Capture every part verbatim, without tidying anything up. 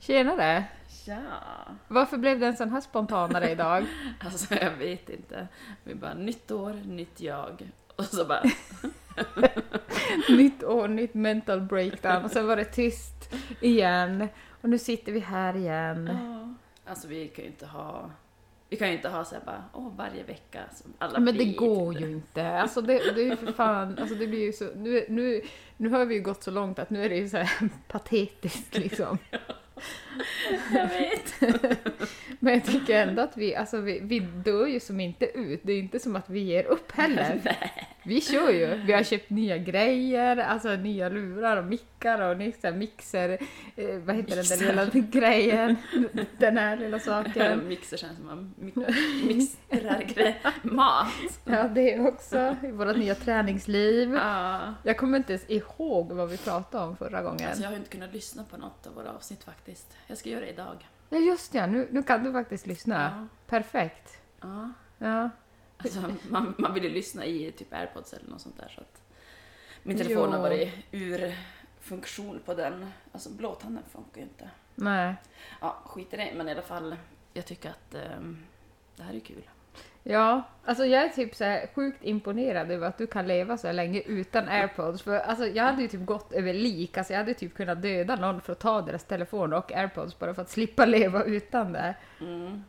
Tjenare! Ja. Varför blev det en sån här spontanare idag? Alltså jag vet inte. Vi bara, nytt år, nytt jag. Och så bara... Nytt år, nytt mental breakdown. Och sen var det tyst igen. Och nu sitter vi här igen. Ja. Alltså vi kan ju inte ha... Vi kan ju inte ha så här bara, åh, varje vecka som alla Men det vet. går ju inte. Alltså det, det är ju för fan, alltså det blir ju så, nu, nu, nu har vi ju gått så långt att nu är det ju så här patetiskt liksom. Jag vet. Men jag tycker ändå att vi, alltså vi, vi dör ju som inte ut. Det är inte som att vi ger upp heller. Nej. Vi kör ju. Vi har köpt nya grejer, alltså nya lurar och mickar och nytt mixer. Eh, vad heter Mixer. den där lilla grejen? Den här lilla saken. Mixer känns som man mi- mixerar grej. Mat. Ja, det är också i vårt nya träningsliv. Ja. Jag kommer inte ens ihåg vad vi pratade om förra gången. Alltså jag har ju inte kunnat lyssna på något av våra avsnitt faktiskt. Jag ska göra det idag. Ja, just ja. Nu, nu kan du faktiskt lyssna. Ja. Perfekt. Ja. Ja. Alltså, man, man vill ju lyssna i typ AirPods eller något sånt där, så att min telefon Jo. har varit ur funktion på den. Alltså blåtanden funkar ju inte. Nej. Ja, skit i det, men i alla fall, jag tycker att um, det här är kul. Ja, alltså jag är typ så här sjukt imponerad över att du kan leva så här länge utan AirPods. För alltså jag hade ju typ gått över lik. Alltså jag hade typ kunnat döda någon för att ta deras telefon och AirPods bara för att slippa leva utan det. Mm.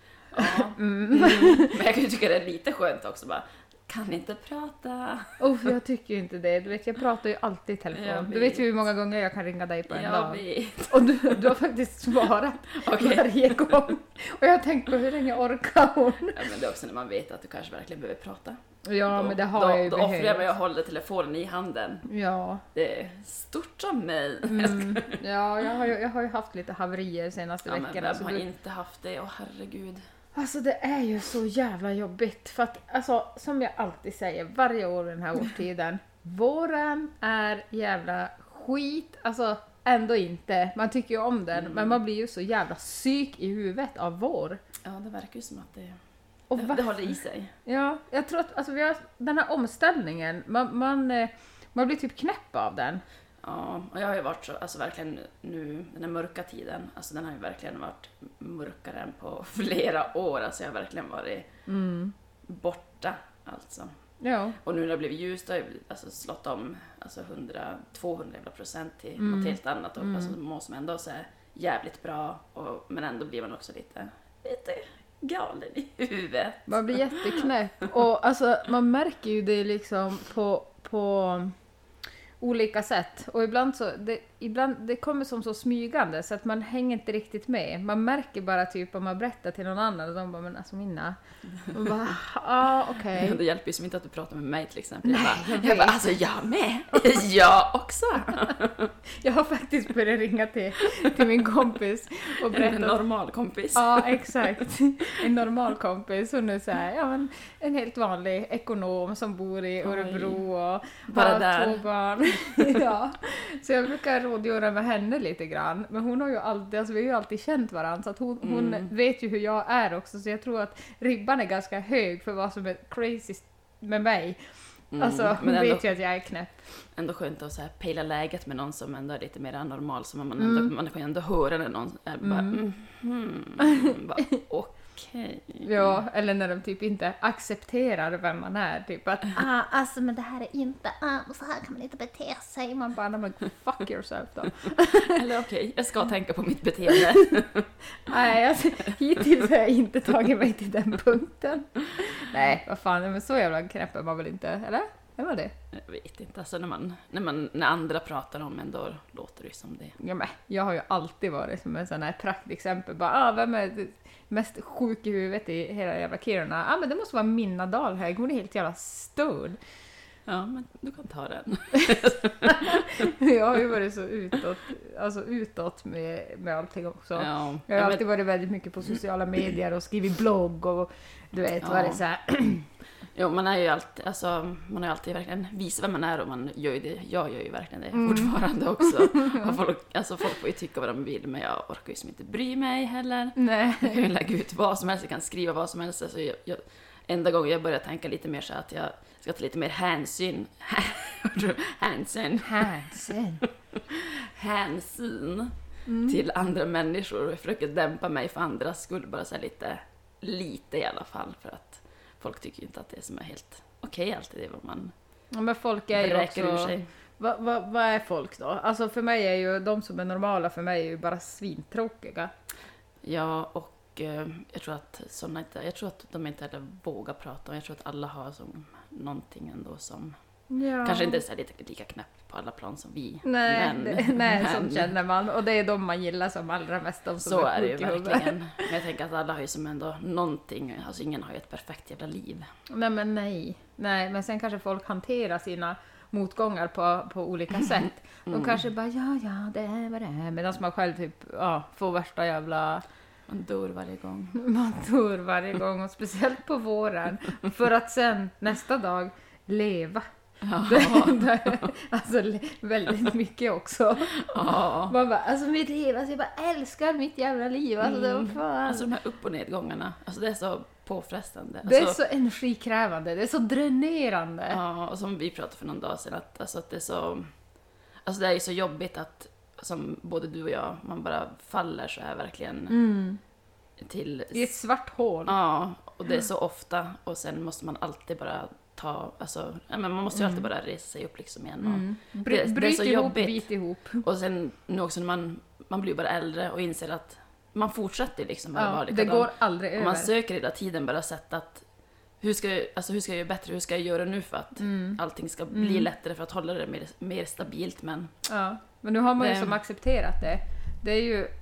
Ja. Mm. Mm. Men jag kan ju tycka det är lite skönt också bara, kan inte prata. Oh, jag tycker ju inte det. Du vet, jag pratar ju alltid i telefon. Jag Du vet vet. ju hur många gånger jag kan ringa dig på en Jag dag. vet. Och du, du har faktiskt svarat Okej. varje gång. Och jag har tänkt på hur länge orkar hon? Ja, men det är också när man vet att du kanske verkligen behöver prata. Ja, då, men det har då, jag ju Då offrar jag mig behövt. och håller telefonen i handen. Ja. Det är stort som mig. Mm. Ja, jag har, ju, jag har ju haft lite haverier senaste Ja, men veckorna. vem Så har du... inte haft det? Åh herregud. Alltså det är ju så jävla jobbigt. För att, alltså, som jag alltid säger varje år den här årstiden. Våren är jävla skit. Alltså ändå inte. Man tycker ju om den. Mm. Men man blir ju så jävla psyk i huvudet av vår. Ja, det verkar ju som att det, Och det, va- det håller i sig. Ja, jag tror att alltså, vi har den här omställningen. Man, man, eh, man blir typ knäpp av den. Ja, och jag har ju varit så, alltså verkligen nu, den här mörka tiden, alltså den har ju verkligen varit mörkare än på flera år. Alltså jag har verkligen varit Mm. borta, alltså. Ja. Och nu när det blev ljust har jag alltså slått om alltså hundra, tvåhundra jävla procent till Mm. något helt annat. Och Mm. alltså mår som ändå så här jävligt bra, och, men ändå blir man också lite, lite galen i huvudet. Man blir jätteknäpp. Och alltså, man märker ju det liksom på, på olika sätt. Och ibland så, det, ibland, det kommer som så smygande så att man hänger inte riktigt med. Man märker bara typ om man berättar till någon annan och de bara, men alltså Minna. Man bara, ja ah, okej. Okay. Det hjälper ju som inte att du pratar med mig till exempel. Nej, jag, jag bara, jag bara, vet. alltså jag med. Jag också. Jag har faktiskt börjat ringa till, till min kompis och En berätta. normal kompis. Ja, exakt. En normal kompis. Hon är så här, ja, en, en helt vanlig ekonom som bor i Örebro och Bara har där. två barn. Ja. Så jag brukar rådgöra med henne lite grann. Men hon har ju alltid, alltså vi har ju alltid känt varandra, så att hon, hon Mm. vet ju hur jag är också. Så jag tror att ribban är ganska hög för vad som är crazy med mig. Mm, Alltså hon men ändå, vet ju att jag är knäpp. ändå skönt att så här pejla läget med någon som ändå är lite mer anormal, så man, ändå, Mm. man kan ju ändå höra när någon är bara, Mm. mm, mm, bara okej. Ja, eller när de typ inte accepterar vem man är. Typ att, ah, alltså men det här är inte, ah, och så här kan man inte bete sig. Man bara, men fuck yourself då. Eller okej, jag ska tänka på mitt beteende. Nej, alltså, hittills har jag inte tagit mig till den punkten. Nej, vad fan, men så jävla knäpp är man väl inte, eller? Är man det? Jag vet inte, alltså när, man, när, man, när andra pratar om en, då låter det som det. Ja, men jag har ju alltid varit som en sån här praktexempel. Bara, ah, vem är mest sjuk i huvudet i hela jävla Kiruna? Ah, men det måste vara Minna Dahlhägg, hon är helt jävla störd. Ja, men du kan ta den. Jag har ju varit så utåt, alltså utåt med, med allting också. Ja, Jag har ja, alltid men, varit väldigt mycket på sociala medier och skrivit blogg och du vet, Ja. vad det är så här. jo, man är ju alltid, alltså, man har ju alltid verkligen visat vem man är, och man gör ju det. Jag gör ju verkligen det Mm. fortfarande också. Och folk, alltså, folk får ju tycka vad de vill, men jag orkar ju som inte bry mig heller. Nej. Jag kan ju lägga ut vad som helst, jag kan skriva vad som helst. Alltså jag, jag, enda gången jag börjar tänka lite mer så att jag ska ta lite mer hänsyn. hänsyn. Hansen. Hänsyn. mm. till andra människor. Och jag försöker dämpa mig för andras skull, bara så här lite, lite i alla fall. För att folk tycker ju inte att det är som är helt okej okay, alltid det vad man ja, men folk är ju också... ur sig. Vad va, va är folk då? Alltså för mig är ju de som är normala för mig är ju bara svintråkiga. Ja, och eh, jag tror att såna inte, jag tror att de inte heller vågar prata. Och jag tror att alla har som någonting ändå som ja. kanske inte är så lite lika knäpp på alla plan som vi. Nej, men, det, nej men, som känner man. Och det är de man gillar som allra mest. De som så är, är det ju verkligen. Men jag tänker att alla har ju som ändå någonting. Alltså ingen har ju ett perfekt jävla liv. Nej, men nej. Nej, men sen kanske folk hanterar sina motgångar på, på olika sätt. De mm. kanske bara, ja, ja, det är vad det är. Medan man själv typ, ja, får värsta jävla... Man dör varje gång. Man dör varje gång, och speciellt på våren. För att sen nästa dag leva. Ja. Det, det, alltså väldigt mycket också. Ja. Man bara, alltså mitt liv, alltså jag bara älskar mitt jävla liv. Alltså, mm. det var fan. Alltså de här upp- och nedgångarna, alltså det är så påfrestande. Alltså, det är så energikrävande, det är så dränerande. Ja, och som vi pratade för någon dag sedan, att, alltså, att det är så... Alltså det är ju så jobbigt att, som både du och jag, man bara faller så här verkligen mm. till... I ett svart hål. Ja, och det är så ofta, och sen måste man alltid bara ta, alltså, ja, men man måste ju alltid bara resa sig upp liksom igen. Och mm. Bry, det, bryt det är så ihop, jobbigt. bit ihop. Och sen nu också när man, man blir bara äldre och inser att man fortsätter liksom bara ja, vara det går aldrig över. Och man söker hela tiden bara sätt att hur ska, jag, alltså hur ska jag göra bättre, hur ska jag göra nu för att mm. allting ska bli mm. lättare, för att hålla det mer, mer stabilt. Men, ja, men nu har man ju det... som accepterat det. Det är ju,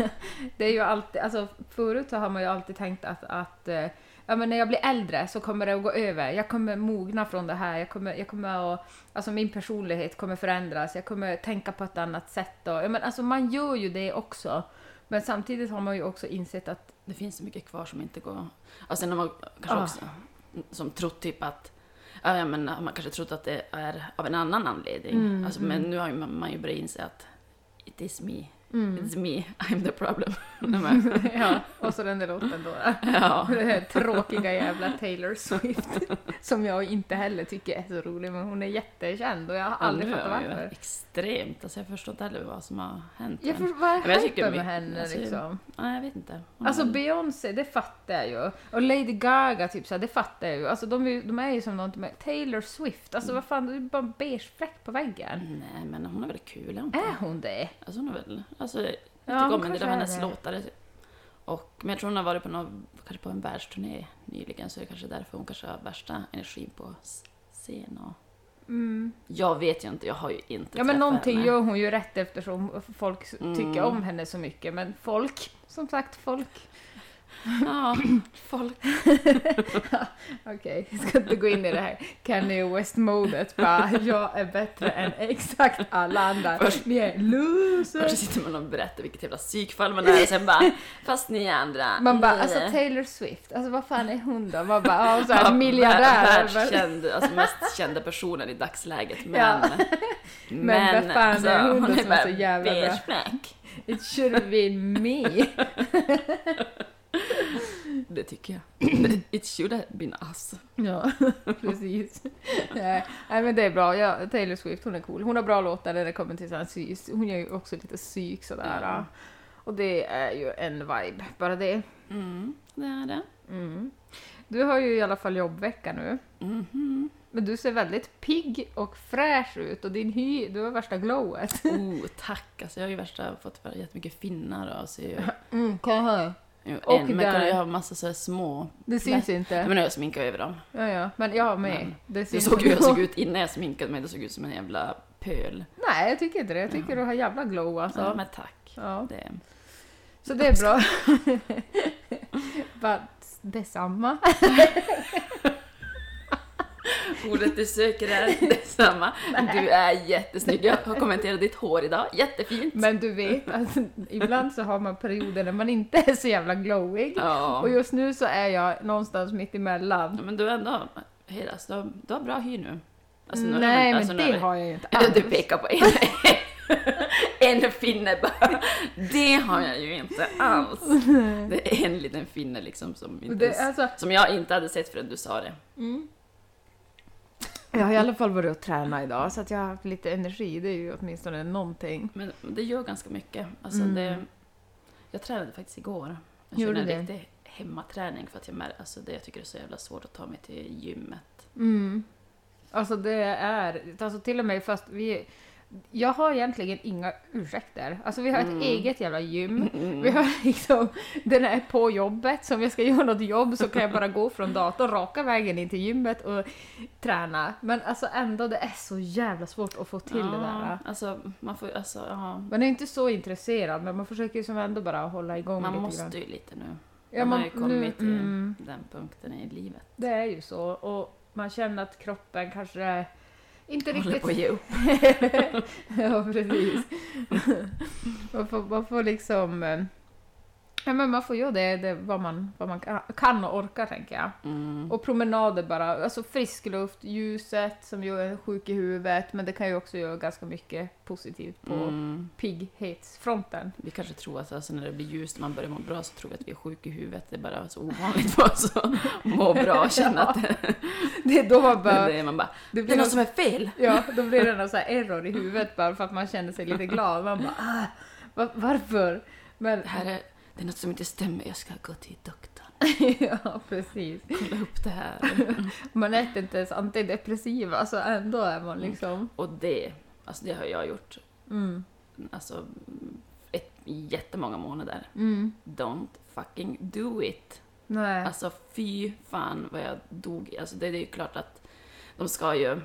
det är ju alltid, alltså förut så har man ju alltid tänkt att, att ja, men när jag blir äldre så kommer det att gå över. Jag kommer mogna från det här. Jag kommer, jag kommer att, alltså min personlighet kommer förändras. Jag kommer tänka på ett annat sätt. Och, ja, men alltså man gör ju det också. Men samtidigt har man ju också insett att det finns så mycket kvar som inte går. Alltså när man kanske ah. också som trott typ att ja, men man kanske trott att det är av en annan anledning. Mm, alltså, mm. Men nu har ju man, man ju börjat inse att it is me. Mm. It's me, I'm the problem. Ja, och så den där låten då. Ja. Det här tråkiga jävla Taylor Swift. Som jag inte heller tycker är så rolig, men hon är jättekänd och jag har aldrig fattat varför. Extremt, alltså jag förstår inte heller vad som har hänt. Jag förstår, vad har hänt med mycket, henne alltså, liksom? Nej, jag vet inte. Hon alltså väl... Beyoncé, det fattar jag ju. Och Lady Gaga, typ så här, det fattar jag ju. Alltså de, är, de är ju som något med Taylor Swift. Alltså mm. vad fan, det är bara en beige fläck på väggen. Nej, men hon är väl kul, är hon? Är hon det? Alltså hon är väl... Alltså, jag ja, tycker om en del av hennes låtar. Och, men jag tror hon har varit på, någon, kanske på en världsturné nyligen, så är det kanske därför hon kanske har värsta energin på scen. Och... Mm. Jag vet ju inte, jag har ju inte ja, men någonting henne. Gör hon ju rätt eftersom folk mm. tycker om henne så mycket. Men folk, som sagt, folk... Ja, folk. Ja, okej, okay. Ska inte gå in i det här Kanye West-modet. Bara, jag är bättre än exakt alla andra. Först, ni är losers. Först sitter man och berättar vilket jävla psykfall man är. Och sen bara, fast ni är andra. Man bara, alltså Taylor Swift. Alltså vad fan är hon då? Man bara, ja, så här, ja, miljardär. Världskänd, alltså mest kända personen i dagsläget. Men, ja. men, men vad fan alltså, är hon, hon då är som är så jävla bra? Fläck. It should have been me. Det tycker jag. It should have been us. Ja, precis. Nej, men det är bra. Ja, Taylor Swift, hon är cool. Hon har bra låtar när det kommer till sån psyk. Hon gör ju också lite psyk sådär. Ja. Och det är ju en vibe, bara det. Mm, det är det. Mm. Du har ju i alla fall jobbvecka nu. Mm-hmm. Men du ser väldigt pigg och fräsch ut. Och din hy, du har värsta glowet. Oh, tack. Alltså jag har ju värsta fått jättemycket finnar. Och så ju... Mm, kan jag höra? Jo, och en, men kan jag ha massa så här små... Det syns Nej. inte. Men jag sminkar över dem. Ja, ja. Men jag med. Men, det syns såg jag såg ut innan jag sminkade mig. Det såg ut som en jävla pöl. Nej, jag tycker inte det. Jag tycker ja. du har jävla glow alltså. Ja, men tack. Ja. Det... Så det är bra. Bara detsamma. Ordet du söker är detsamma. Du är jättesnygg. Jag har kommenterat ditt hår idag. Jättefint. Men du vet, alltså, ibland så har man perioder när man inte är så jävla glowig. Ja. Och just nu så är jag någonstans mitt emellan. Ja, men du är ändå... Hej, alltså, du, har, du har bra hy nu. Alltså, nu Nej, alltså, men det nu, har jag ju inte alls. Du pekar på en, en finne bara. Det har jag ju inte alls. Det är en liten finne liksom som, inte det, alltså, som jag inte hade sett förrän du sa det. Mm. Jag har i alla fall varit och tränat idag, så att jag har haft lite energi. Det är ju åtminstone någonting. Men det gör ganska mycket. Alltså Mm. det, jag tränade faktiskt igår. Jag Gjorde körde det? en riktig hemmaträning för att jag, mär, alltså det, jag tycker det är så jävla svårt att ta mig till gymmet. Mm. Alltså det är, alltså till och med fast vi, jag har egentligen inga ursäkter. Alltså vi har ett Mm. eget jävla gym. Mm. Vi har liksom, den är på jobbet, så om jag ska göra något jobb så kan jag bara gå från datorn raka vägen in till gymmet och träna. Men alltså ändå, det är så jävla svårt att få till ja, det där. Alltså man får alltså, ja. Man är inte så intresserad, men man försöker ju som ändå bara hålla igång Man lite måste grann. ju lite nu. Ja, man har man, ju kommit nu, till mm, den punkten i livet. det är ju så. Och man känner att kroppen kanske inte Håller riktigt... på att ge upp. Ja, precis. man, får, man får liksom... eh, Ja, men man får göra det, det vad, man, vad man kan och orkar, tänker jag. Mm. Och promenader bara, alltså frisk luft, ljuset som gör en sjuk i huvudet, men det kan ju också göra ganska mycket positivt på Mm. pigghetsfronten. Vi kanske tror att alltså, när det blir ljust och man börjar må bra så tror vi att vi är sjuka i huvudet. Det är bara så ovanligt för oss att må bra och känna att det, Det är då man bara... det är man bara, Det det blir är något något, som är fel. ja, då blir det någon så här error i huvudet bara för att man känner sig lite glad. Man bara, ah, va- varför? Men, Det här är, det är något som inte stämmer, jag ska gå till doktorn. ja, precis. Kolla upp det här. Man äter inte ens antidepressiva, alltså ändå är man liksom... Och det, alltså det har jag gjort Mm. alltså, ett, jättemånga månader. Mm. Don't fucking do it. Nej. Alltså fy fan vad jag dog. Alltså det, det är ju klart att de ska ju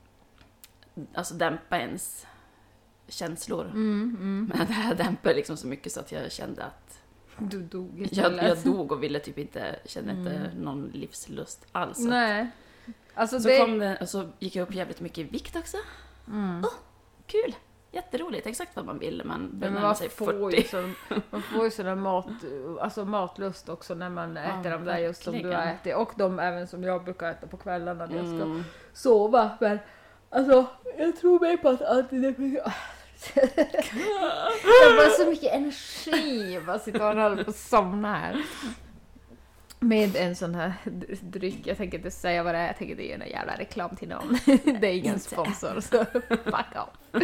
alltså dämpa ens känslor. Mm, mm. Men det här dämpade liksom så mycket så att jag kände att Du dog jag, istället. jag dog och ville typ inte, kände inte Mm. någon livslust alls. Nej. Alltså Så det... kom det, och så gick jag upp jävligt mycket i vikt också. Mm. Kul! Jätteroligt, exakt vad man ville. Man Ja, börjar men närma man sig får ju fyrtio. sån, man får ju sån mat, alltså matlust också när man äter de där just som du har verkligen. ätit. Och de även som jag brukar äta på kvällarna när jag ska Mm. sova. Men alltså, jag tror mig på att antidepressiva... Jag har bara så mycket energi. Jag bara sitter och håller på att somna här. Med en sån här d- dryck. Jag tänker inte säga vad det är. Jag tänker inte ge någon jävla reklam till någon. Det är ingen inte. sponsor. Så fuck off.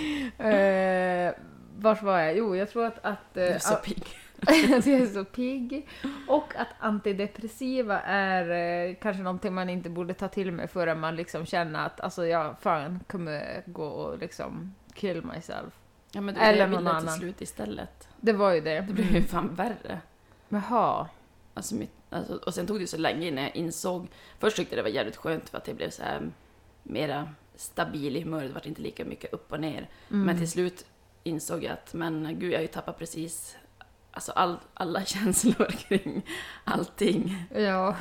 Uh, vart var jag? Jo, jag tror att... att Du är så uh, pigg. att jag är så pigg. Och att antidepressiva är eh, kanske någonting man inte borde ta till med förrän man liksom känner att alltså, jag fan kommer gå och liksom kill myself. Ja, men det Eller Eller jag någon ville annan. till slut istället. Det var ju det. Det blev ju fan värre. Jaha. Alltså, mitt, alltså, och sen tog det så länge innan jag insåg. Först tyckte jag det var jävligt skönt för att jag blev så här mera stabil i humöret. Det var inte lika mycket upp och ner. Mm. Men till slut insåg jag att men gud, jag har ju tappat precis alltså all, alla känslor kring allting. Ja,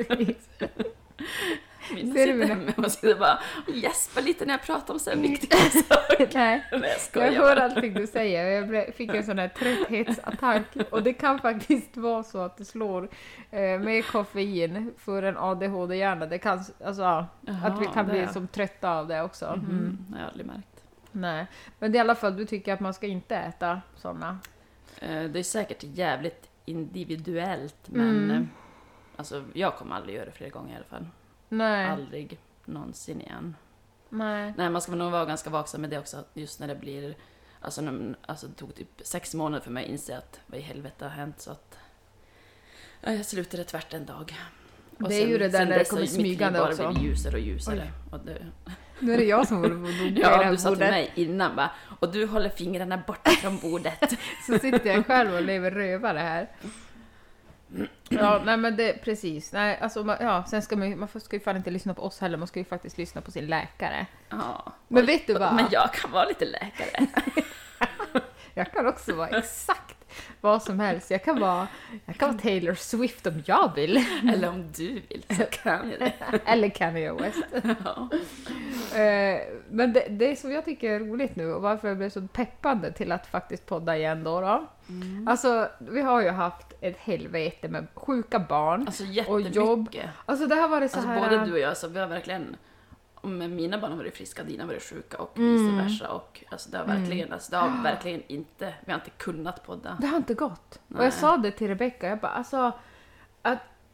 Mina Ser du sitter mina- hemma och sitter bara och gäspar lite när jag pratar om så här viktiga saker. nej. Nej, jag Jag skojar. hör allting du säger och jag ble- fick en sån här trötthetsattack. Och det kan faktiskt vara så att det slår eh, med koffein för en A D H D-hjärna. Det kan, alltså, ja, att vi Jaha, kan bli det. som trötta av det också. Mm. Mhm, det har jag aldrig märkt. Nej, men i alla fall, du tycker att man ska inte äta såna. Eh, Det är säkert jävligt individuellt, men Mm. eh, alltså, jag kommer aldrig göra det fler gånger i alla fall. Nej, Aldrig någonsin igen. nej. Nej, man ska nog vara ganska vaksam med det också, just när det blir... Alltså, när, alltså det tog typ sex månader för mig att inse att vad i helvete har hänt, så att... Ja, jag slutade tvärt en dag. Och Det är ju det där när det dess kommer har mitt liv smygande bara också. blivit ljusare och ljusare. Oj. Och det, Nu är det jag som håller på att dunka i det ja, här du sa till bordet. mig innan bara, och du håller fingrarna borta från bordet. Så sitter jag själv och lever rövare här. Ja, nej men det, precis. Nej, alltså, man, ja, sen ska man, man ska ju fan inte lyssna på oss heller, man ska ju faktiskt lyssna på sin läkare. Ja. Men Och- vet du vad? Men jag kan vara lite läkare. Jag kan också vara exakt vad som helst. Jag kan vara, jag kan vara Taylor Swift om jag vill. Eller om du vill så kan jag det. Eller Kanye West. Ja. Eh, Men det, det som jag tycker är roligt nu och varför jag blev så peppande till att faktiskt podda igen då. då. Mm. Alltså, vi har ju haft ett helvete med sjuka barn. Alltså Och jobb. jättemycket. Alltså det har varit så Alltså här... både du och jag, så vi har verkligen... Om mina barn har varit friska, dina har varit sjuka och Mm. vice versa. Och alltså det har verkligen, alltså det har verkligen inte... Vi har inte kunnat podda. Det har inte gått. Och Nej. jag sa det till Rebecca, jag bara alltså att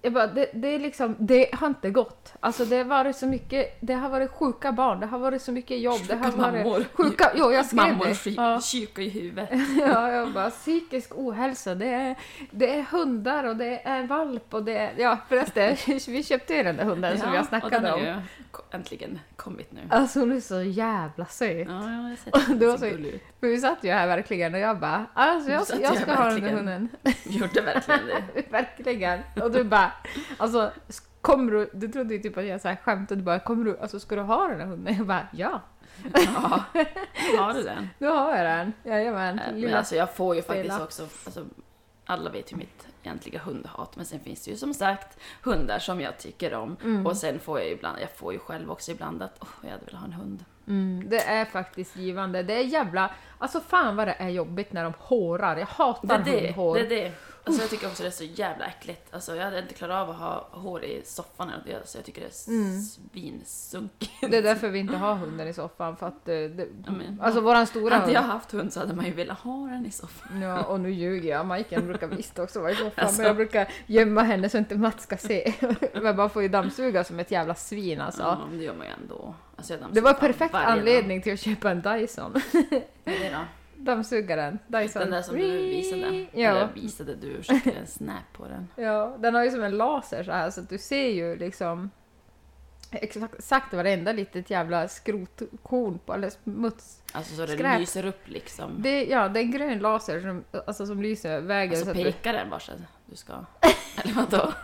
jag bara, det, det är liksom, det har inte gått. Alltså det har varit så mycket, det har varit sjuka barn, det har varit så mycket jobb, det har varit mammor. sjuka, jo jag skrev Mammor det. ja. Ja. Kyrka i huvudet. Ja, jag bara, psykisk ohälsa, det är, det är hundar och det är valp och det är, ja förresten, vi köpte ju den där hunden Ja, som jag snackade och den om. är ju äntligen kommit nu. Alltså hon är så jävla söt. Ja, jag har sett Och den. det var Så så- gullig ut. För vi satt ju här verkligen och jag bara, alltså jag, Du satt jag ju ska här ha den där verkligen. hunden. Gjorde verkligen det. Verkligen. Och du bara, alltså kommer du, du trodde ju typ att jag så här skämtade, du bara, kommer du, alltså ska du ha den här hunden? Jag bara, ja. Ja, har du den? Nu har jag den. Jajamän. Äh, Men Lilla. alltså jag får ju faktiskt Stela. också, alltså, alla vet ju mitt egentliga hundhat, men sen finns det ju som sagt hundar som jag tycker om. Mm. Och sen får jag ju ibland, jag får ju själv också ibland att, åh, jag hade velat ha en hund. Mm, det är faktiskt givande. Det är jävla, alltså fan vad det är jobbigt när de hårar. Jag hatar Det är det, hundhår. det är det. Alltså jag tycker också det är så jävla äckligt. Alltså jag hade inte klarat av att ha hår i soffan eller det, så jag tycker det är Mm. svinsunkigt. Det är därför vi inte har hunden i soffan, för att eh, det, Ja, men- alltså våran stora Hade hund. jag haft hund så hade man ju velat ha den i soffan. Ja, och nu ljuger jag. Majken brukar visst också vara i soffan, Alltså. men jag brukar gömma henne så inte Mats ska se. Men man får ju dammsuga som ett jävla svin alltså. Ja, men det gör man ju ändå. Alltså, jag Det var dammsuger en perfekt varje dag. anledning till att köpa en Dyson. Vad är det då? Dammsugaren. Dyson. Den där som du visade. Ja. Eller visade du, skickade en snap på den. Ja, den har ju som en laser så här, så att du ser ju liksom exakt, exakt varenda litet jävla skrotkorn på, eller smuts. Alltså så det Skräp. lyser upp liksom. Det, ja, det är en grön laser som, alltså, som lyser vägen. Alltså så att du, pekar den vart du ska. Eller vadå?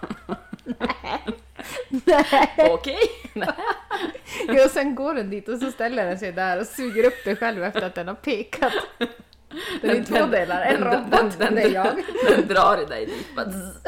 nej. Okej. Ja, och sen går den dit och så ställer den sig där och suger upp dig själv efter att den har pekat. Den är i två delar, en den- robot, den- det är jag. Den drar i dig dit. Bara zzz.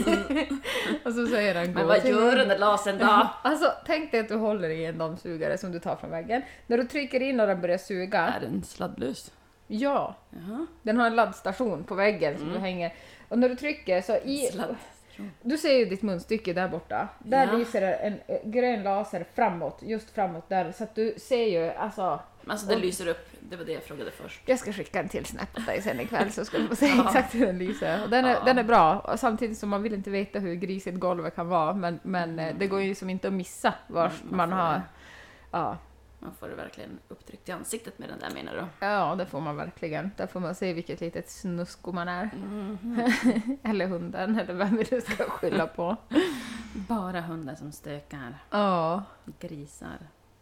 Och så säger den Men gå vad till- gör den där lasern då? Alltså, tänk dig att du håller i en dammsugare som du tar från väggen. När du trycker in och den börjar suga, Är den sladdlös? ja, Jaha. den har en laddstation på väggen som Mm. du hänger. Och när du trycker så i... Sladd. Du ser ju ditt munstycke där borta. Där Ja. lyser det en eh, grön laser framåt, just framåt där. Så att du ser ju, alltså... Alltså det Och- lyser upp. Det var det jag frågade först. Jag ska skicka en till snap till dig sen ikväll så ska du få se Ja. exakt hur den lyser. Och den, är, Ja. den är bra, och samtidigt som man vill inte veta hur grisigt golvet kan vara. Men, men eh, det går ju som inte att missa var Mm, man man får har... det. Ja. Man får det verkligen upptryckt i ansiktet med den där, menar du? Ja, det får man verkligen. Där får man se vilket litet snusko man är. Mhm. Eller hunden, eller vem vi nu ska skylla på. Bara hundar som stökar. Ja. Grisar.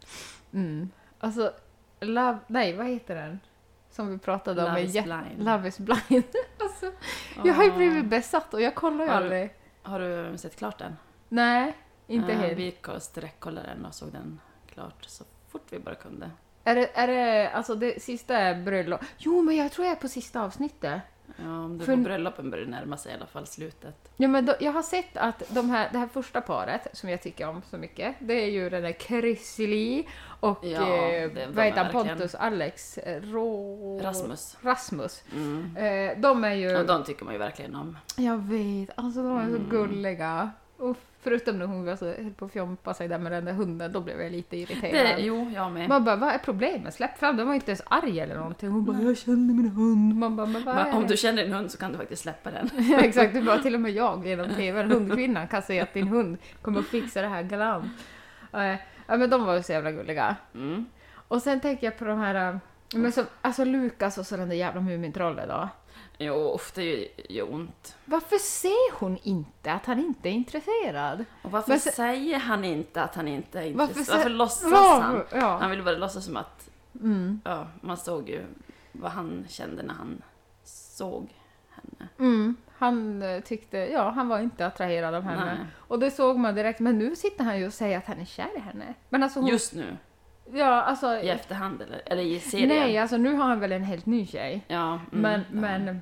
Mm. Alltså, love... Nej, vad heter den? Som vi pratade om. Love är is jät- blind. Love is blind. Alltså, jag har ju blivit besatt och jag kollar ju Har du- aldrig. Har du sett klart den? Nej, inte Ja, helt. Vi sträckkollade den och såg den klart så fort vi bara kunde. Är det, är det, alltså det sista är bröllop? Jo, men jag tror jag är på sista avsnittet. Ja, om du För- på bröllopen börjar närma sig i alla fall slutet. Ja, men då, jag har sett att de här, det här första paret som jag tycker om så mycket, det är ju den där Chrissy Lee och Ja, eh, det- de vad är heter han, verkligen- Pontus Alex eh, Rå... Rasmus. Rasmus. Mm. Eh, de är ju... Och de tycker man ju verkligen om. Jag vet, alltså de är så Mm. gulliga. Och förutom när hon var så, höll på att fjompa sig där med den där hunden, då blev jag lite irriterad. Det, jo, jag med. Man bara, vad är problemet? Släpp fram, de var inte ens arg eller någonting. Hon bara, jag känner min hund. Man bara, men vad Men är om det? du känner din hund så kan du faktiskt släppa den. Ja, exakt, du bara, till och med jag genom tvn, hundkvinnan kan säga att din hund kommer att fixa det här galant. Eh, Ja, men de var ju så jävla gulliga. Mm. Och sen tänker jag på de här, eh, men så, alltså Lukas och så den där jävla Mumintrollet då. Jo, uff, det ju- gör ont. Varför ser hon inte att han inte är intresserad? Och varför Men så- säger han inte att han inte är Varför intresserad? Varför, sä- låtsas Var- han? Ja. Han ville bara låtsas som att, Mm. ja, man såg ju vad han kände när han såg henne. Mm. Han eh, tyckte, ja, han var inte attraherad av henne. Nej. Och det såg man direkt, men nu sitter han ju och säger att han är kär i henne. Men alltså hon, Just nu, ja, alltså, i efterhand eller, eller i serien. nej, alltså nu har han väl en helt ny tjej. Ja, mm, Men, ja. men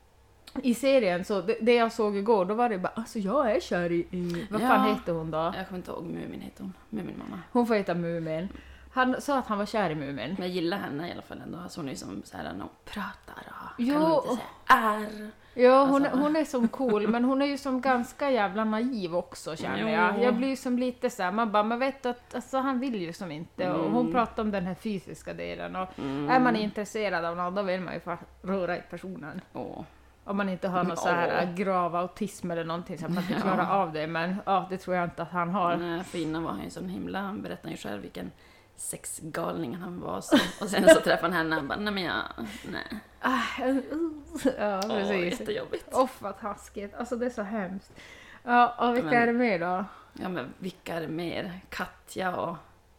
i serien, så det, det jag såg igår, då var det bara, alltså jag är kär i, i vad fan Ja. heter hon då? Jag kommer inte ihåg, Mumin heter hon. Muminmamma. Hon får heta Mumin. Han sa att han var kär i Mumin. Men jag gillar henne i alla fall ändå. Alltså hon är ju som så här när hon pratar och Jo, kan hon inte och- säga är. Ja, hon, Alltså. hon är som cool, men hon är ju som ganska jävla naiv också, känner Jo. jag. Jag blir ju som lite så här, man bara, man vet att alltså, han vill ju som inte. Och hon Mm. pratar om den här fysiska delen. Och Mm. är man intresserad av någon, då vill man ju få röra i personen. Åh. Om man inte har någon så här Åh. grav autism eller någonting så att man inte Ja. klarar av det. Men ja, det tror jag inte att han har. Nej, för innan var han ju sån himla, han berättade ju själv vilken sexgalning han var. Så. Och sen så träffade han henne och han bara, nej men jag, nej. Ah, uh, ja, Åh, precis. jättejobbigt. Åh, vad taskigt. Alltså det är så hemskt. Ja, och vilka Men- är det med då? Ja men vilka är det mer? Katja och...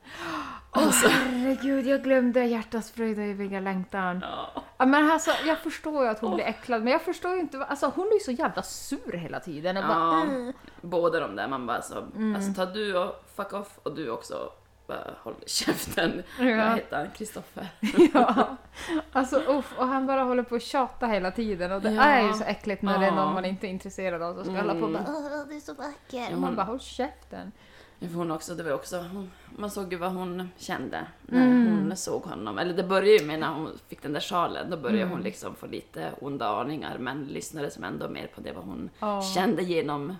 Åh Alltså, herregud, jag glömde hjärtas fröjd och eviga längtan. ja. Ja, men alltså, jag förstår ju att hon Åh. blir äcklad, men jag förstår ju inte, vad- alltså hon är ju så jävla sur hela tiden. Och bara, Ja, "Mm." båda de där, man bara så, Mm. alltså tar du och fuck off och du också bara håll käften. Ja. Vad heter han? Kristoffer. Ja, alltså uff, och han bara håller på att tjata hela tiden och det Ja. är ju så äckligt när det är Ja. någon man inte är intresserad av som ska hålla på och Mm. bara åh, det är så vacker. Ja, Man hon- bara håll käften. Ja, för hon också, det var också, hon, man såg ju vad hon kände när Mm. hon såg honom. Eller det började ju med när hon fick den där sjalen, då började Mm. hon liksom få lite onda aningar, men lyssnade som ändå mer på det vad hon Ja. kände genom...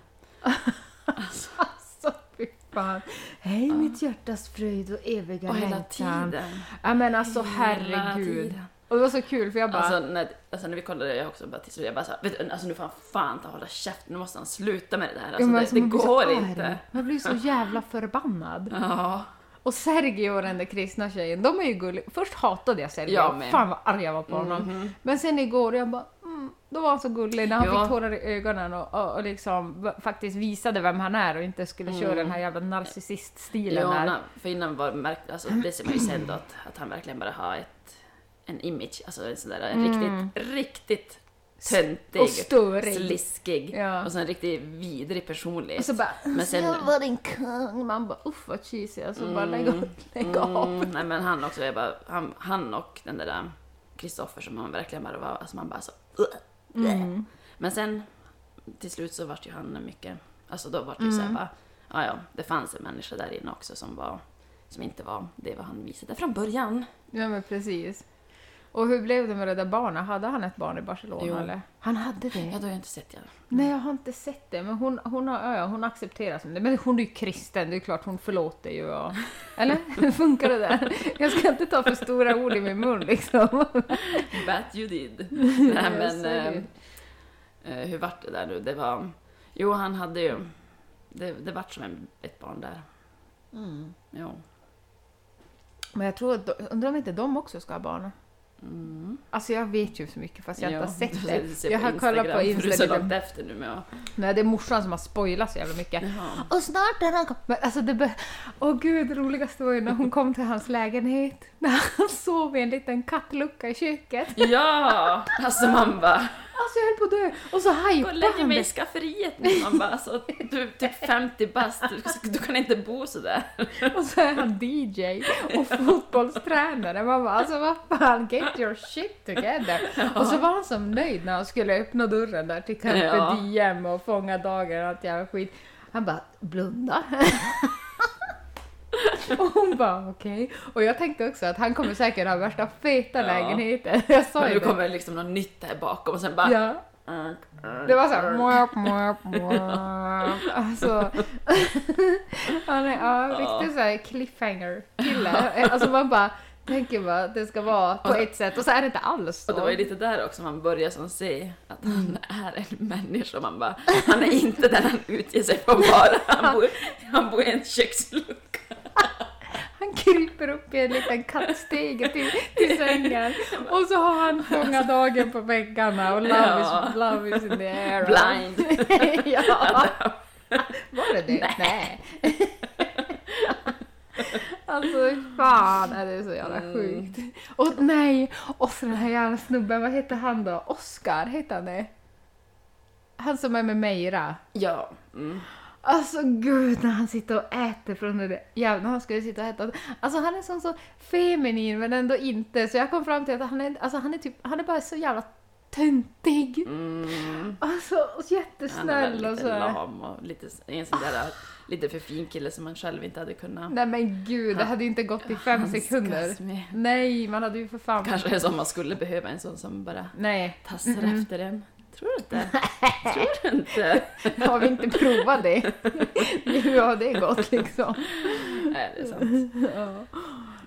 Alltså, Alltså fy fan. Hej mitt hjärtas fröjd och eviga och hela längtan. tiden. Ja men alltså Hela herregud. tiden. Och det var så kul för jag bara Alltså när, alltså när vi kollade, jag också bara till slut, jag bara så här, vet du, alltså nu får han fan ta hålla käften, nu måste han sluta med det här. Ja, Alltså men det, alltså, det man blir så går arg. inte. Man blir så jävla förbannad. Ja. Och Sergej och den där kristna tjejen, de är ju gulliga. Först hatade jag Sergej, Jag och med. fan vad arg jag var på honom. Mhm. Men sen igår, jag bara, mm, då var han så gullig när han Ja. fick tårar i ögonen och, och, och liksom v- faktiskt visade vem han är och inte skulle köra Mm. den här jävla narcissiststilen Ja, där. na, för innan var märkt, alltså det ser man ju sen då att, att han verkligen bara har ett, en image, alltså en sån där en Mm. riktigt, riktigt töntig, Och störig. sliskig Ja. och så en riktigt vidrig personlighet. Och så bara, Men sen- jag var din kung. Man bara, uff vad cheesy. Alltså bara lägg, av- lägg av. Mm, nej men han också, jag bara, han, han och den där Kristoffer som han verkligen bara var, alltså man bara så, uh, Mm. Men sen till slut så vart ju han mycket, alltså då vart det ju Mm. såhär bara, ja ja, det fanns en människa där inne också som var, som inte var det vad han visade från början. Ja men precis. Och hur blev det med det där barnet? Hade han ett barn i Barcelona Jo. eller? Han hade det? Ja, då har jag inte sett jag. Nej, jag har inte sett det, men hon, hon, har, ja, ja, hon accepterar som det. Men hon är ju kristen, det är klart hon förlåter ju. Och, eller? Hur funkar det där? Jag ska inte ta för stora ord i min mun liksom. But you did. Ja, Nej men, så är det eh, ju. eh, hur vart det där nu? Det var, jo han hade ju, det, det vart som en, ett barn där. Mm. Jo. Men jag tror att, de- undrar om inte de också ska ha barn? Mm. Alltså jag vet ju så mycket fast jag inte har sett du det. ser Jag på har kollat på Instagram, för Du är så Instagram. långt efter nu med att... Nej, det är morsan som har spoilat så jävla mycket. Jaha. Och snart är han kom... Men alltså det... Be... Åh gud, det roligaste var ju när hon kom till hans lägenhet. När han sov i en liten kattlucka i köket. Ja! Alltså man bara, Alltså jag höll på att dö. Och så gå och hajpade lägger han mig i det. skafferiet nu. Man bara, alltså, du är typ femtio bast, du, du kan inte bo sådär. Och så är han D J och fotbollstränare. Man bara, alltså vad fan, get your shit together. Och så var han så nöjd när han skulle öppna dörren där till Carpe Ja. Diem och fånga dagen och allt jävla skit. Han bara, blunda. Och hon bara, okej. Och jag tänkte också att han kommer säkert ha värsta feta Ja. lägenheten. Jag sa Och ju nu det. kommer liksom något nytt där bakom och sen bara... Ja. Mm, mm, Det var så här, mm. mwap, mwap, mwap. Alltså, han är ja, riktigt så här cliffhanger-kille. Alltså man bara tänker bara att det ska vara på ett sätt och så är det inte alls så. Och det var ju lite där också man börjar som se att han är en människa. Man bara, han är inte den han utger sig för att vara. Han bor, han bor i en kökslucka. Han kryper upp i en liten kattstege till, till sängen och så har han fångat dagen på väggarna och love, Ja. is, love is in the air. Blind. Ja, var det det? Nej. Alltså fan är det så jävla Mm. sjukt. Och nej, och så den här jävla snubben, vad heter han då? Oscar, heter han det? Han som är med Meira. Ja. Mm. Alltså gud, när han sitter och äter från det där, ja, när han skulle sitta och äta. Alltså han är sån så feminin men ändå inte. Så jag kom fram till att han är, alltså, han är, typ, han är bara så jävla töntig. Mm. Alltså och Han är jättesnäll väl och lite så. lam och lite, en sån där lite för fin kille som man själv inte hade kunnat Nej men gud, det hade ju inte gått i fem handskas sekunder. med. Nej, man hade ju för fan... Kanske är det som man skulle behöva, en sån som bara Nej, tassar Mm-mm. efter en. Tror du inte? Tror du inte? har vi inte provat det? Hur har det gått liksom? Nej, det är sant. Ja.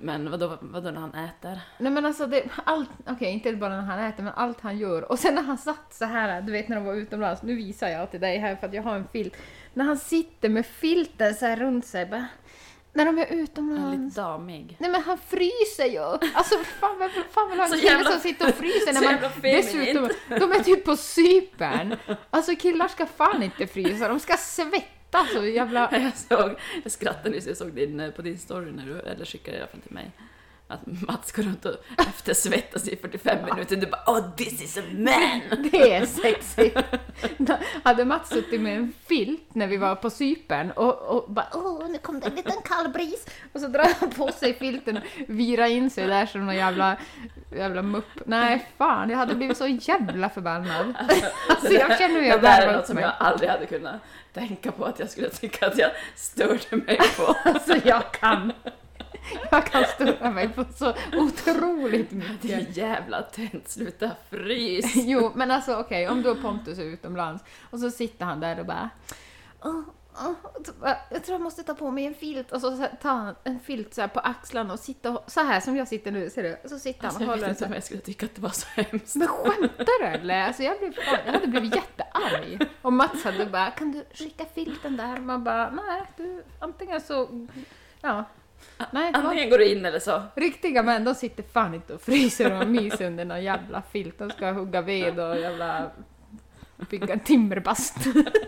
Men vadå, vadå när han äter? Nej men alltså, det, allt, okej okay, inte bara när han äter, men allt han gör. Och sen när han satt så här, du vet när de var utomlands, nu visar jag till dig här för att jag har en filt. När han sitter med filten så här runt sig, bara, när de är utomlands. Lite damig. Nej men han fryser ju. Alltså fan, vad fan vill ha en Så kille jävla- som sitter och fryser när så man jävla feminint. dessutom, de är typ på Cypern. Alltså killar ska fan inte frysa, de ska svetta så jävla. Jag såg, jag skrattade nyss, jag såg din, på din story när du, eller skickade i alla fall till mig, att Mats går runt och eftersvettas i fyrtiofem minuter. Du bara, oh this is a man! Det är sexigt. Hade Mats suttit med en filt när vi var på Cypern och, och bara, åh nu kom det en liten kall bris. Och så drar han på sig filten och virar in sig där som någon jävla, jävla mupp. Nej fan, jag hade blivit så jävla förbannad. Alltså jag känner hur jag det där är värvar något upp som mig. jag aldrig hade kunnat tänka på att jag skulle tycka att jag störde mig på. Alltså jag kan. Jag kan störa mig på så otroligt mycket. Det är jävla tänt, sluta frys. Jo, men alltså okej, okay, om då Pontus är utomlands och så sitter han där och bara oh, oh, jag tror jag måste ta på mig en filt och så tar han en filt så här på axlarna och sitter så här som jag sitter nu, ser du? Och så sitter han Alltså, och jag håller vet den inte så om jag skulle tycka att det var så hemskt. Men skämtar du eller? Alltså jag, blev, jag hade blivit jättearg. Och Mats hade bara, kan du skicka filten där? Man bara, nej, du, antingen så, ja. Nej, antingen går du in eller så. Riktiga män, de sitter fan inte och fryser och myser under någon jävla filt. De ska hugga ved och jävla bygga en timmerbast.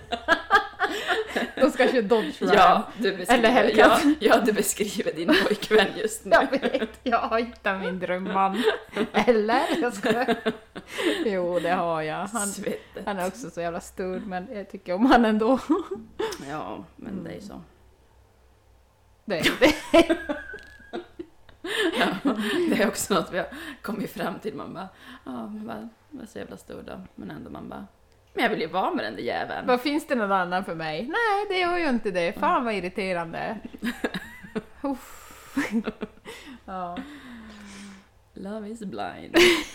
De ska köra Dodge Ram. Ja, du beskriver, Eller Hellcat. ja, ja, du beskriver din pojkvän just nu. Jag vet, jag har hittat min drömman. Eller? Jag ska... Jo, det har jag. Han, han är också så jävla stor, men jag tycker om han ändå. Ja, men det är så. Det är det. Ja, det är också något vi har kommit fram till. Man bara, ja, man är så jävla stor då. Men ändå man bara, men jag vill ju vara med den där jäveln. Vad finns det någon annan för mig? Nej, det gör ju inte det. Fan vad irriterande. Ja. Love is blind.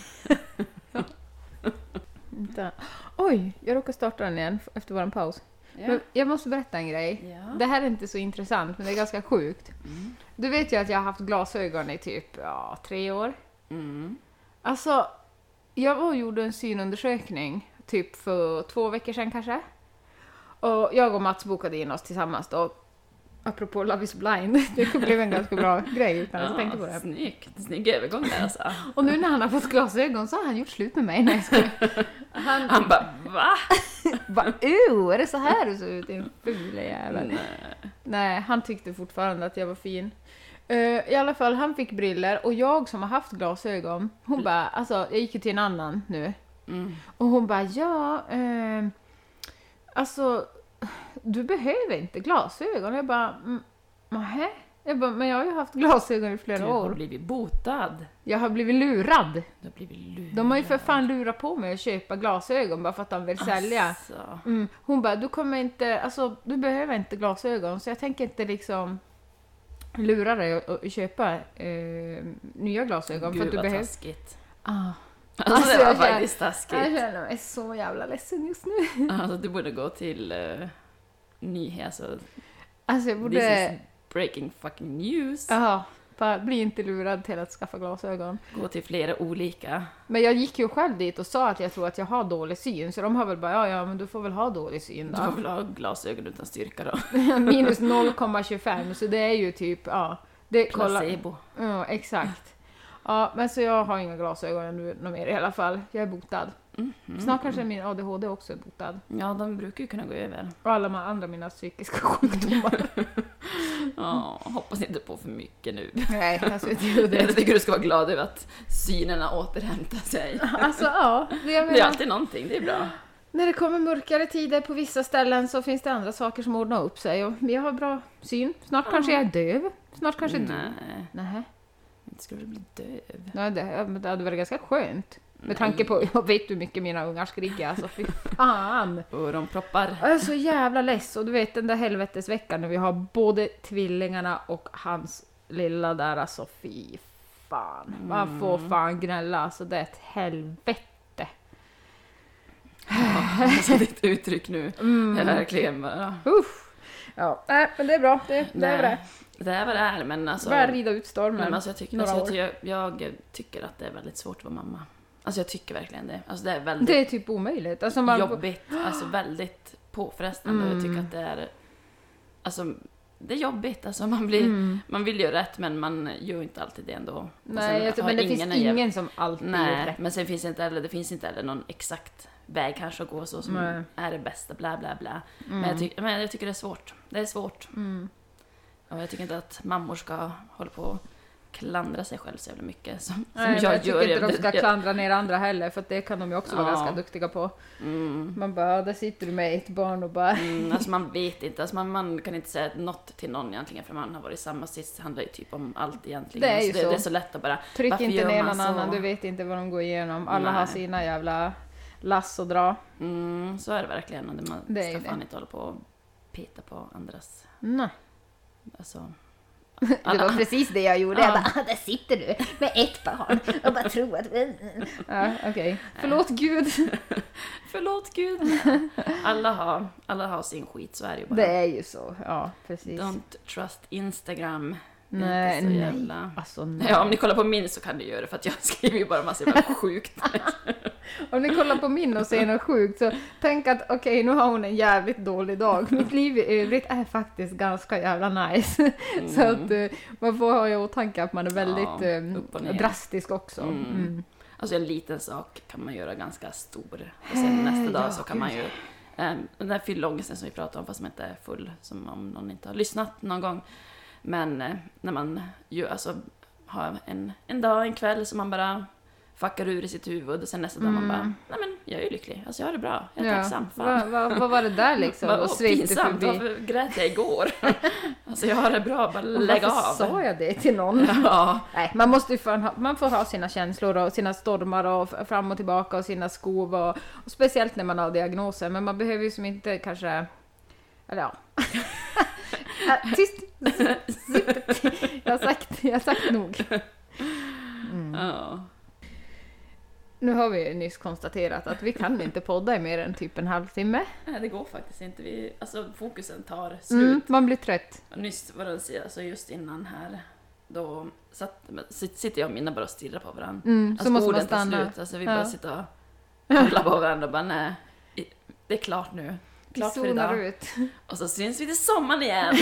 Oj, jag råkar starta den igen efter våran paus. Ja. Men jag måste berätta en grej. Ja. Det här är inte så intressant, men det är ganska sjukt. Mm. Du vet ju att jag har haft glasögon i typ ja, tre år. Mm. Alltså, jag var och gjorde en synundersökning typ för två veckor sedan kanske. Och jag och Mats bokade in oss tillsammans då. Apropå Love is blind. Det blev en ganska bra grej utan att jag tänkte på det. Snyggt. Snygg övergång där alltså. Och nu när han har fått glasögon så har han gjort slut med mig. Nej, han, han bara, va? Bara, uh, är det så här du ser ut? En ful jävel. Nej. Nej, han tyckte fortfarande att jag var fin. Uh, I alla fall, han fick briller och jag som har haft glasögon, hon mm. bara, alltså jag gick ju till en annan nu. Mm. Och hon bara, ja, uh, alltså du behöver inte glasögon. Jag bara, nähä? Jag bara, men jag har ju haft glasögon i flera du år. Du har blivit botad. Jag har blivit lurad. Du har blivit lurad. De har ju för fan lurat på mig att köpa glasögon bara för att de vill sälja. Alltså. Mm. Hon bara, du kommer inte, alltså du behöver inte glasögon så jag tänker inte liksom lura dig att köpa eh, nya glasögon. Gud, för att du vad behöver. taskigt. Ah. Alltså, Alltså, det var jag känner- faktiskt taskigt. Jag känner mig så jävla ledsen just nu. Alltså, du borde gå till uh, nyheter. Alltså, Alltså jag this borde, is breaking fucking news. ja, bara bli inte lurad till att skaffa glasögon. Gå till flera olika. Men jag gick ju själv dit och sa att jag tror att jag har dålig syn. Så de har väl bara, ja ja men du får väl ha dålig syn Du får då. väl ha glasögon utan styrka då. Minus noll komma tjugofem, så det är ju typ, ja. Det, kolla, Placebo. ja, exakt. Ja, men så jag har inga glasögon nu något mer i alla fall. Jag är botad. Mm, mm, Snart kanske min A D H D också är botad. Ja, de brukar ju kunna gå över. Och alla de andra mina psykiska sjukdomar. Ja, hoppas inte på för mycket nu. Nej, alltså det är det. Jag tycker du ska vara glad över att synerna återhämtar sig. Alltså ja, det, jag Det är menar, alltid någonting, det är bra. när det kommer mörkare tider på vissa ställen så finns det andra saker som ordnar upp sig. Och jag har bra syn. Snart kanske jag är döv. Snart kanske du. Nej, Nej. inte skulle du bli döv. Nej, det, det hade varit ganska skönt. Med tanke på, jag vet hur mycket mina ungar skriker, alltså fy fan. Öronproppar. Jag är så jävla less, och du vet den där helvetesveckan när vi har både tvillingarna och hans lilla där, alltså fy fan. Man får fan gnälla, alltså det är ett helvete. Ja, alltså ditt uttryck nu Mm. är verkligen bara... Uff. Ja, nej, men det är bra. Det, det är det. Det är vad det är, men alltså... Bara rida ut stormen. Men alltså jag, tycker, alltså jag, jag, jag tycker att det är väldigt svårt att vara mamma. Alltså jag tycker verkligen det. Alltså det är väldigt... Det är typ omöjligt. Alltså man... Jobbigt. Alltså väldigt påfrestande. Mm. Jag tycker att det är... Alltså... Det är jobbigt, alltså man, blir, mm. man vill göra rätt men man gör inte alltid det ändå. Nej, jag tror, men det finns ingen jäv... som alltid Nej, gör rätt. Men sen finns det inte heller, det finns inte heller någon exakt väg kanske att gå så som Nej. är det bästa, bla bla bla. Mm. Men, jag ty- men jag tycker det är svårt. Det är svårt. Mm. Och jag tycker inte att mammor ska hålla på och klandra sig själv så jävla mycket som, som Nej, jag, jag gör. tycker inte de ska klandra ner andra heller, för att det kan de ju också ja. vara ganska duktiga på. Mm. Man bara, där sitter du med ett barn och bara... Mm, alltså man vet inte, alltså man, man kan inte säga något till någon egentligen, för man har varit samma sist, det handlar ju typ om allt egentligen. Det är ju alltså, så. Det, det är så lätt att bara... Tryck inte ner någon annan, du vet inte vad de går igenom. Alla Nej. har sina jävla lass att dra. Mm, så är det verkligen. Och man det ska är fan det. inte hålla på och peta på andras... Nej. Alltså... Det var precis det jag gjorde. Ja. Jag bara, där sitter du med ett barn och bara tror att... Ja, okej. Okay. Förlåt Gud. Förlåt Gud. Alla har, alla har sin skit, så är det ju bara. Det är ju så, ja, precis. Don't trust Instagram. Nej, så nej. Jävla... Alltså, nej. Ja, om ni kollar på min så kan ni göra det, för att jag skriver ju bara massa jävla sjukt. Om ni kollar på min och ser något sjukt, så tänk att okej, okay, nu har hon en jävligt dålig dag. Mitt liv i övrigt är faktiskt ganska jävla nice. Mm. Så att uh, man får ha i åtanke att man är väldigt ja, um, drastisk också. Mm. Mm. Alltså en liten sak kan man göra ganska stor. Och sen nästa dag ja, så kan man ju... Um, den där fyllångesten som vi pratar om, fast som inte är full, som om någon inte har lyssnat någon gång. Men eh, när man ju, alltså, har en, en dag, en kväll som man bara fuckar ur i sitt huvud, och sen nästa dag mm. man bara, nej men jag är ju lycklig, alltså jag har det bra, jag är ja. tacksam. Vad va, va var det där liksom? Vad var pinsamt, varför grät jag igår? Alltså jag har det bra, bara lägg av. Varför sa jag det till någon? Ja. Nej, man måste ju ha, man får ha sina känslor och sina stormar och fram och tillbaka och sina skov och, och speciellt när man har diagnoser, men man behöver ju som inte kanske, eller ja. Äh, tyst! Jag har sagt, jag har sagt nog. Mm. Ja. Nu har vi nyss konstaterat att vi kan inte podda i mer än typ en halvtimme. Nej, det går faktiskt inte. Vi, alltså fokusen tar slut. Mm, man blir trött. Nyss var det, alltså just innan här, då satt, sitter jag och Minna bara och stirrar på varandra. Mm, alltså så måste man orden tar stanna. slut. Alltså vi ja. bara sitter och kollar på varandra och bara, nej, det är klart nu. Klart för idag. Ut. Och så syns vi till sommaren igen.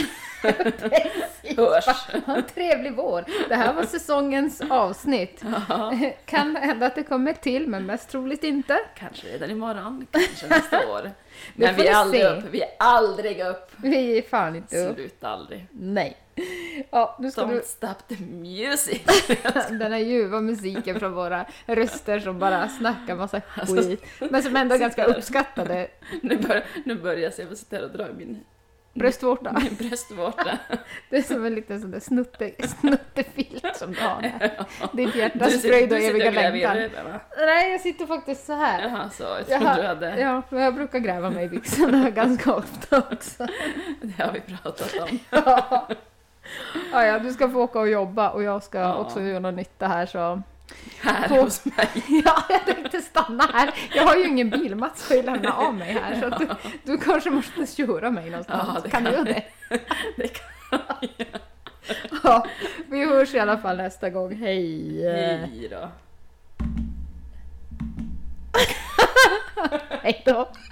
Hörs. Ha en trevlig vår. Det här var säsongens avsnitt. Ja. Kan hända att det kommer till, men mest troligt inte. Kanske redan imorgon, kanske nästa år. Men vi är aldrig se. upp. Vi är aldrig upp. Vi är fan inte upp. Sluta aldrig. Nej. Ja, nu ska Don't du... stop the music. Den här ljuva musiken från våra röster som bara snackar massa skit. Men som ändå är ganska uppskattade. Nu börjar, nu börjar jag se vad jag sitter här och drar min bröstvårta. Min bröstvårta. Det är som en liten sån där snutte, snuttefilt som du har där. Ditt hjärtas fröjd och eviga längtan. Nej, jag sitter faktiskt så här. Jaha, så. Jag jag har, du hade... Ja, men jag brukar gräva mig i byxorna ganska ofta också. Det har vi pratat om. Ja. Ja, ja, du ska få åka och jobba och jag ska ja. också göra något nytta här, så... Här på... hos mig. Ja, jag tänkte stanna här. Jag har ju ingen bil, Mats får ju lämna av mig här. Så att du, du kanske måste köra mig någonstans. Ja, det kan, kan du det? Det kan jag. Ja, vi hörs i alla fall nästa gång. Hej! Hej då. Hej då.